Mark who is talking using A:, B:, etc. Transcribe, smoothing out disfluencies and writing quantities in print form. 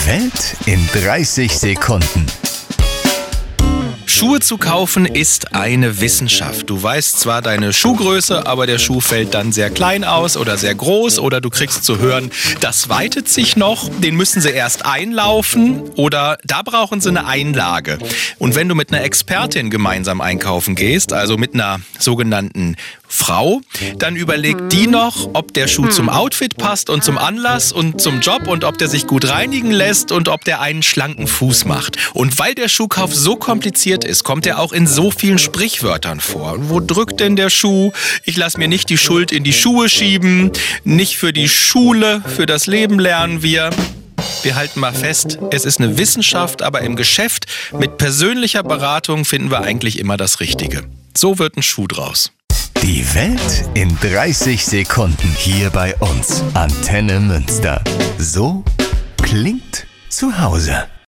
A: Die Welt in 30 Sekunden.
B: Schuhe zu kaufen ist eine Wissenschaft. Du weißt zwar deine Schuhgröße, aber der Schuh fällt dann sehr klein aus oder sehr groß oder du kriegst zu hören, das weitet sich noch, den müssen sie erst einlaufen oder da brauchen sie eine Einlage. Und wenn du mit einer Expertin gemeinsam einkaufen gehst, also mit einer sogenannten Frau, dann überlegt die noch, ob der Schuh zum Outfit passt und zum Anlass und zum Job und ob der sich gut reinigen lässt und ob der einen schlanken Fuß macht. Und weil der Schuhkauf so kompliziert ist, kommt er auch in so vielen Sprichwörtern vor. Wo drückt denn der Schuh? Ich lasse mir nicht die Schuld in die Schuhe schieben. Nicht für die Schule, für das Leben lernen wir. Wir halten mal fest, es ist eine Wissenschaft, aber im Geschäft mit persönlicher Beratung finden wir eigentlich immer das Richtige. So wird ein Schuh draus.
A: Die Welt in 30 Sekunden hier bei uns. Antenne Münster. So klingt zu Hause.